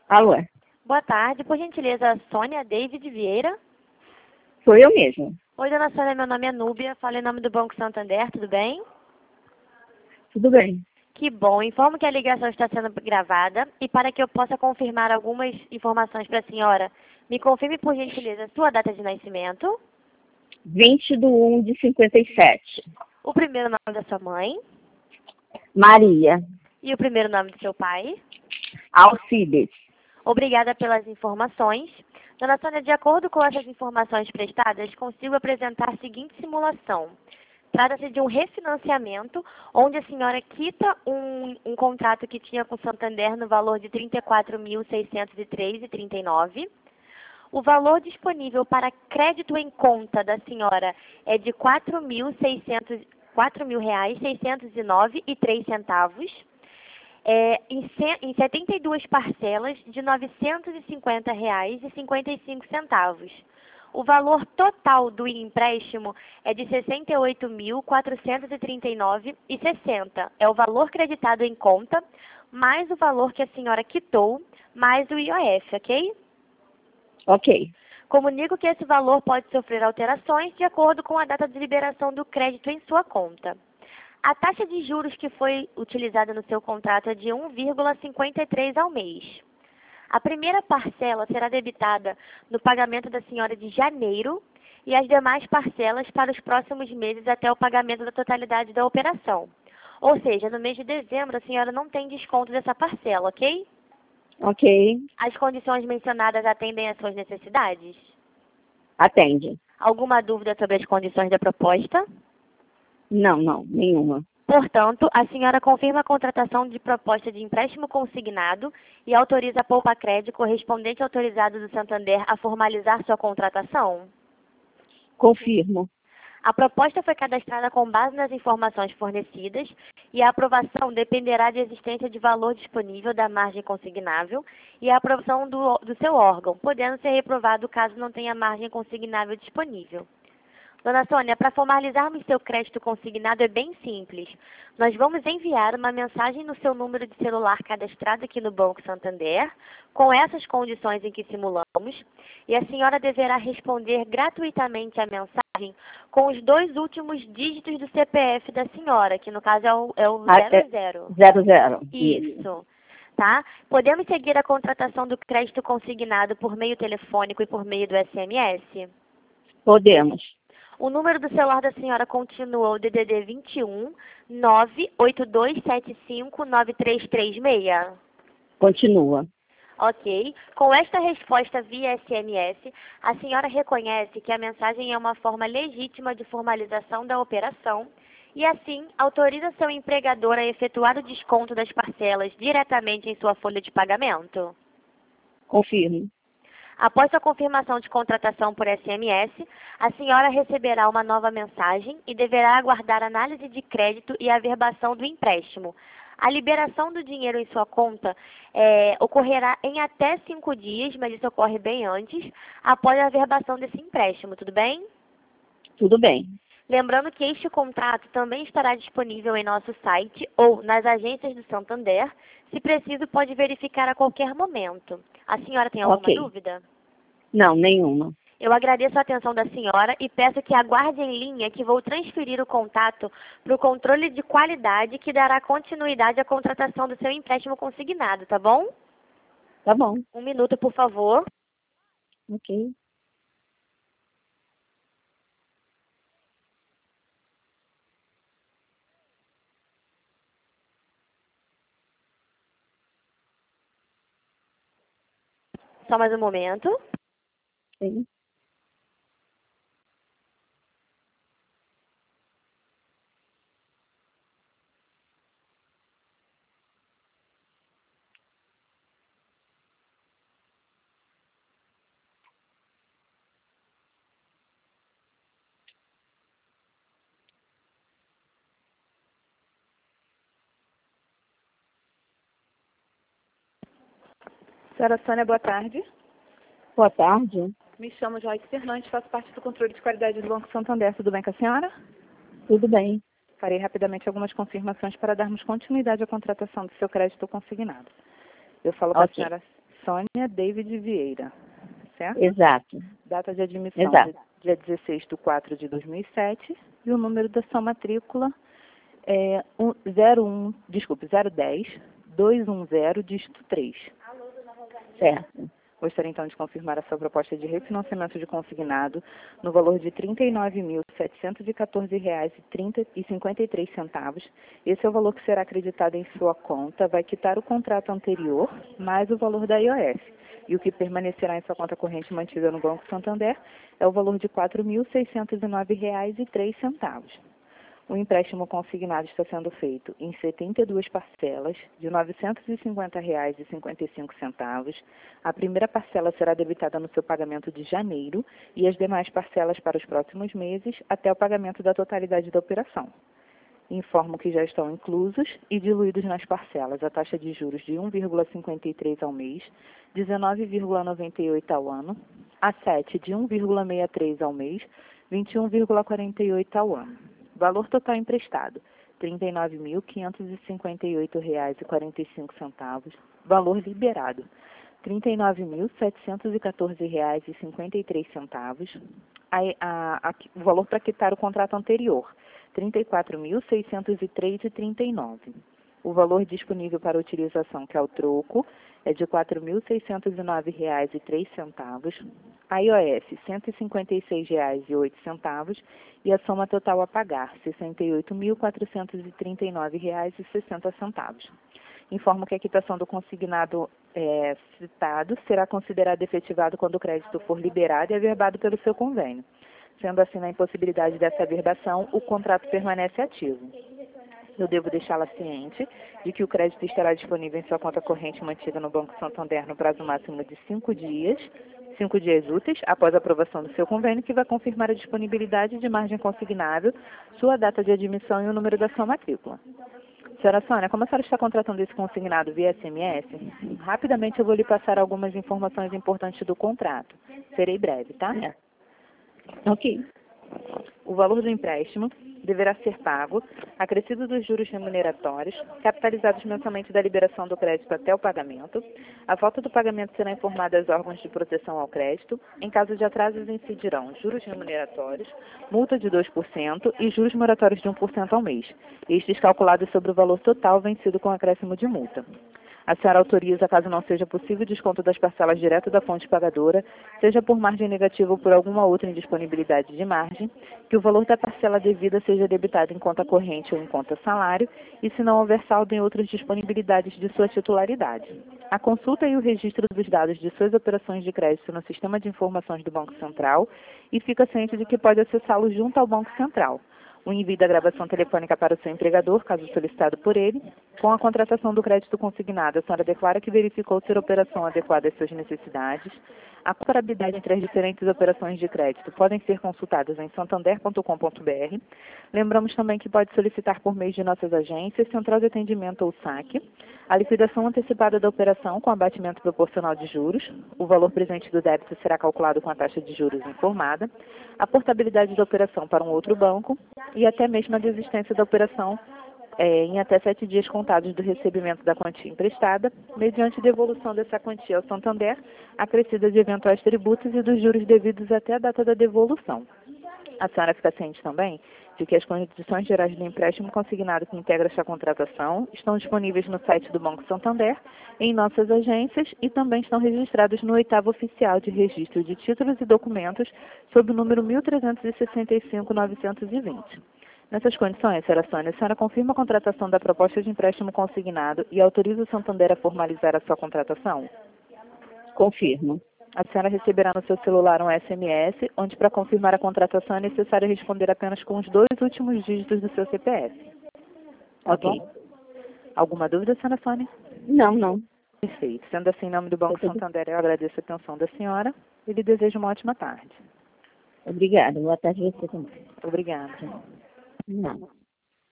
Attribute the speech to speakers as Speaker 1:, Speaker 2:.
Speaker 1: Alô,
Speaker 2: Boa tarde, por gentileza, Sônia David Vieira.
Speaker 1: sou eu mesmo.
Speaker 2: Oi, dona Sônia, meu nome é Núbia, falo em nome do Banco Santander, tudo bem?
Speaker 1: Tudo bem?
Speaker 2: Que bom, informo que a ligação está sendo gravada e para que eu possa confirmar algumas informações para a senhora, me confirme por gentileza sua data de nascimento,
Speaker 1: 20/1/57.
Speaker 2: o primeiro nome da sua mãe
Speaker 1: Maria
Speaker 2: e o primeiro nome do seu pai.
Speaker 1: Alcides.
Speaker 2: Obrigada pelas informações. Dona Sônia, de acordo com essas informações prestadas, consigo apresentar a seguinte simulação. Trata-se de um refinanciamento, onde a senhora quita um contrato que tinha com o Santander no valor de R$ 34.603,39. O valor disponível para crédito em conta da senhora é de R$ 4.609,03. Em 72 parcelas de R$ 950,55. O valor total do empréstimo é de R$ 68.439,60. É o valor creditado em conta, mais o valor que a senhora quitou, mais o IOF, ok?
Speaker 1: Ok.
Speaker 2: Comunico que esse valor pode sofrer alterações de acordo com a data de liberação do crédito em sua conta. A taxa de juros que foi utilizada no seu contrato é de 1,53 ao mês. A primeira parcela será debitada no pagamento da senhora de janeiro e as demais parcelas para os próximos meses até o pagamento da totalidade da operação. Ou seja, no mês de dezembro a senhora não tem desconto dessa parcela, ok?
Speaker 1: Ok.
Speaker 2: As condições mencionadas atendem às suas necessidades?
Speaker 1: Atende.
Speaker 2: Alguma dúvida sobre as condições da proposta?
Speaker 1: Não, nenhuma.
Speaker 2: Portanto, a senhora confirma a contratação de proposta de empréstimo consignado e autoriza a Poupa-Crédito correspondente autorizado do Santander a formalizar sua contratação?
Speaker 1: Confirmo.
Speaker 2: A proposta foi cadastrada com base nas informações fornecidas e a aprovação dependerá da existência de valor disponível da margem consignável e a aprovação do seu órgão, podendo ser reprovado caso não tenha margem consignável disponível. Dona Sônia, para formalizarmos seu crédito consignado é bem simples. Nós vamos enviar uma mensagem no seu número de celular cadastrado aqui no Banco Santander, com essas condições em que simulamos, e a senhora deverá responder gratuitamente à mensagem com os 2 últimos dígitos do CPF da senhora, que no caso é o 00.
Speaker 1: 00.
Speaker 2: Isso. Tá? Podemos seguir a contratação do crédito consignado por meio telefônico e por meio do SMS?
Speaker 1: Podemos.
Speaker 2: O número do celular da senhora continua o DDD 21 98275 9336.
Speaker 1: Continua.
Speaker 2: Ok. Com esta resposta via SMS, a senhora reconhece que a mensagem é uma forma legítima de formalização da operação e, assim, autoriza seu empregador a efetuar o desconto das parcelas diretamente em sua folha de pagamento?
Speaker 1: Confirmo.
Speaker 2: Após a confirmação de contratação por SMS, a senhora receberá uma nova mensagem e deverá aguardar análise de crédito e averbação do empréstimo. A liberação do dinheiro em sua conta ocorrerá em até 5 dias, mas isso ocorre bem antes, após a averbação desse empréstimo, tudo bem?
Speaker 1: Tudo bem.
Speaker 2: Lembrando que este contrato também estará disponível em nosso site ou nas agências do Santander. Se preciso, pode verificar a qualquer momento. A senhora tem alguma dúvida?
Speaker 1: Não, nenhuma.
Speaker 2: Eu agradeço a atenção da senhora e peço que aguarde em linha que vou transferir o contato para o controle de qualidade que dará continuidade à contratação do seu empréstimo consignado, tá bom?
Speaker 1: Tá bom.
Speaker 2: 1 minuto, por favor.
Speaker 1: Ok.
Speaker 2: Só mais um momento.
Speaker 1: Sim.
Speaker 3: Senhora Sônia, boa tarde.
Speaker 1: Boa tarde.
Speaker 3: Me chamo Joyce Fernandes, faço parte do controle de qualidade do Banco Santander. Tudo bem com a senhora?
Speaker 1: Tudo bem.
Speaker 3: Farei rapidamente algumas confirmações para darmos continuidade à contratação do seu crédito consignado. Eu falo com a senhora Sônia David Vieira, certo?
Speaker 1: Exato.
Speaker 3: Data de admissão,
Speaker 1: Exato.
Speaker 3: dia 16/4/2007, e o número da sua matrícula é 010-210, dígito 3.
Speaker 1: Certo.
Speaker 3: Gostaria então de confirmar a sua proposta de refinanciamento de consignado no valor de R$ 39.714,53. Esse é o valor que será acreditado em sua conta, vai quitar o contrato anterior, mais o valor da IOF. E o que permanecerá em sua conta corrente mantida no Banco Santander é o valor de R$ 4.609,03. O empréstimo consignado está sendo feito em 72 parcelas de R$ 950,55. A primeira parcela será debitada no seu pagamento de janeiro e as demais parcelas para os próximos meses até o pagamento da totalidade da operação. Informo que já estão inclusos e diluídos nas parcelas a taxa de juros de 1,53 ao mês, 19,98 ao ano, a 7 de 1,63 ao mês, 21,48 ao ano. Valor total emprestado, R$ 39.558,45. Valor liberado, R$ 39.714,53. O valor para quitar o contrato anterior, R$ 34.603,39. O valor disponível para utilização, que é o troco, é de R$ 4.609,03. A IOF, R$ 156,08. E a soma total a pagar, R$ 68.439,60. Informo que a quitação do consignado citado será considerada efetivado quando o crédito for liberado e averbado pelo seu convênio. Sendo assim, na impossibilidade dessa averbação, o contrato permanece ativo. Eu devo deixá-la ciente de que o crédito estará disponível em sua conta corrente mantida no Banco Santander no prazo máximo de 5 dias úteis, após a aprovação do seu convênio, que vai confirmar a disponibilidade de margem consignável, sua data de admissão e o número da sua matrícula. Senhora Sônia, como a senhora está contratando esse consignado via SMS, rapidamente eu vou lhe passar algumas informações importantes do contrato. Serei breve, tá?
Speaker 1: Ok.
Speaker 3: O valor do empréstimo deverá ser pago, acrescido dos juros remuneratórios, capitalizados mensalmente da liberação do crédito até o pagamento. A falta do pagamento será informada aos órgãos de proteção ao crédito. Em caso de atrasos, incidirão juros remuneratórios, multa de 2% e juros moratórios de 1% ao mês. Estes calculados sobre o valor total vencido com acréscimo de multa. A senhora autoriza, caso não seja possível, o desconto das parcelas direto da fonte pagadora, seja por margem negativa ou por alguma outra indisponibilidade de margem, que o valor da parcela devida seja debitado em conta corrente ou em conta salário, e se não houver saldo em outras disponibilidades de sua titularidade. A consulta e o registro dos dados de suas operações de crédito no Sistema de Informações do Banco Central e fica ciente de que pode acessá-lo junto ao Banco Central. O envio da gravação telefônica para o seu empregador, caso solicitado por ele. Com a contratação do crédito consignado, a senhora declara que verificou ser a operação adequada às suas necessidades. A comparabilidade entre as diferentes operações de crédito podem ser consultadas em santander.com.br. Lembramos também que pode solicitar por meio de nossas agências, Central de Atendimento ou SAC, a liquidação antecipada da operação com abatimento proporcional de juros. O valor presente do débito será calculado com a taxa de juros informada, a portabilidade da operação para um outro banco e até mesmo a desistência da operação em até 7 dias contados do recebimento da quantia emprestada, mediante devolução dessa quantia ao Santander, acrescida de eventuais tributos e dos juros devidos até a data da devolução. A senhora fica ciente também de que as condições gerais do empréstimo consignado que integra esta contratação estão disponíveis no site do Banco Santander, em nossas agências e também estão registrados no 8º Oficial de Registro de Títulos e Documentos, sob o número 1365-920. Nessas condições, senhora Sônia, a senhora confirma a contratação da proposta de empréstimo consignado e autoriza o Santander a formalizar a sua contratação?
Speaker 1: Confirmo.
Speaker 3: A senhora receberá no seu celular um SMS, onde para confirmar a contratação é necessário responder apenas com os 2 últimos dígitos do seu CPF. Tá
Speaker 1: Ok.
Speaker 3: bom? Alguma dúvida, senhora Sônia?
Speaker 1: Não.
Speaker 3: Perfeito. Sendo assim, em nome do Banco Santander, eu agradeço a atenção da senhora e lhe desejo uma ótima tarde.
Speaker 1: Obrigada. Boa tarde a você também.
Speaker 3: Obrigada.
Speaker 1: Não.